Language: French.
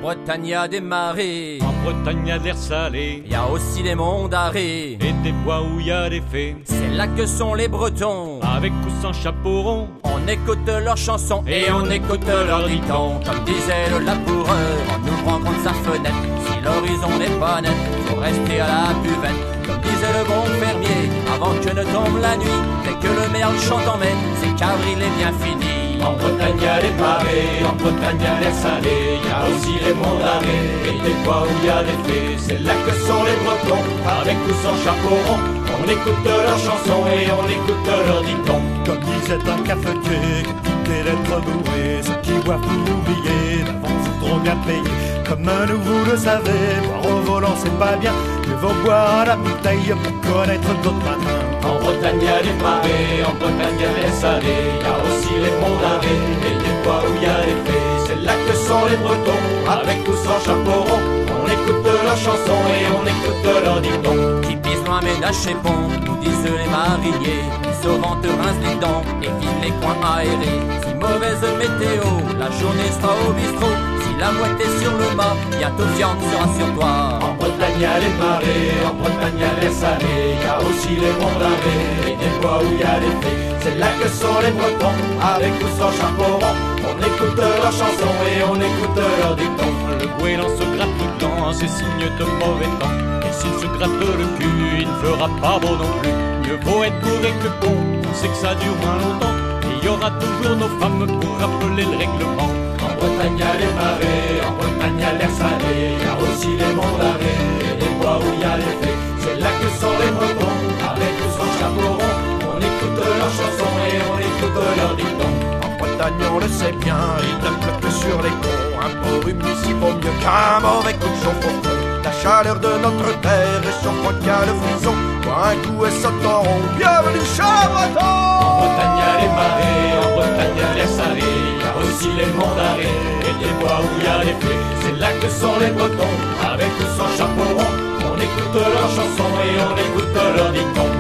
Bretagne, y a des marées. En Bretagne, y a de l'air salé. Y a aussi les monts d'arrêt. Et des bois où y a des fées. C'est là que sont les Bretons. Avec ou sans chapeau rond. On écoute leurs chansons et on écoute leurs dictons. Comme disait le laboureur en ouvrant grande sa fenêtre. Si l'horizon n'est pas net, faut rester à la buvette. Comme disait le bon fermier, avant que ne tombe la nuit. Dès que le merle chante en mai, c'est qu'avril est bien fini. En Bretagne, y a des marées, en Bretagne, y a l'air salé. Y a aussi les monts d'arrêt et des bois où y a des fées. C'est là que sont les Bretons, avec ou sans chapeau rond. On écoute leurs chansons et on écoute leurs dictons. Comme disait un cafetier, que toutes les lettres bourrées, ceux qui boivent pour oublier, d'avance voudront bien payer. Comme vous le savez, boire au volant c'est pas bien. Mieux vaut boire à la bouteille pour connaître d'autres matins. En Bretagne, y a des marées, en Bretagne, y a l'air salé. Y a aussi les monts d'arrêt et des bois où y a des fées. C'est là que sont les Bretons, avec ou sans chapeau rond. On écoute leurs chansons et on écoute leurs dictons. Qui pisse loin ménage chez pont, nous disent les mariniers. Qui sauvant te rince les dents et vide les coins aérés. Si mauvaise météo, la journée sera au bistrot. Si la mouette est sur le mât, bientôt viande sera sur toi. En Bretagne, y a les marées, en Bretagne, y a l'air salé. Y a aussi les monts d'arrêt et des bois où y a des fées. C'est là que sont les Bretons, avec ou sans chapeau rond. On écoute leurs chansons et on écoute leurs dictons. Le goéland se gratte le temps, c'est signe de mauvais temps. Et s'il se gratte le cul, il ne fera pas beau non plus. Mieux vaut être bourré que bon, on sait que ça dure moins longtemps. Et il y aura toujours nos femmes pour rappeler le règlement. En Bretagne, y a les marées, en Bretagne, y a l'air salé. Y a aussi les monts d'arrêt et les bois où y a les fées. C'est là que sont les Bretons, avec ou sans chapeau rond. On écoute leurs chansons et on écoute leurs dictons. En Bretagne on le sait bien, il ne pleut que sur les ponts. Un beau rhume ici vaut mieux qu'un mauvais coup de chauffe au fond. La chaleur de notre terre est surprenante qu'à le frison. Bois un coup et saute en rond, bienvenue chez Breton. En Bretagne, y a les marées, en Bretagne, y a l'air salé. Y a aussi les monts d'arrêt et des bois où y a des fées. C'est là que sont les Bretons, avec ou sans chapeau rond. On écoute leurs chansons et on écoute leurs dictons.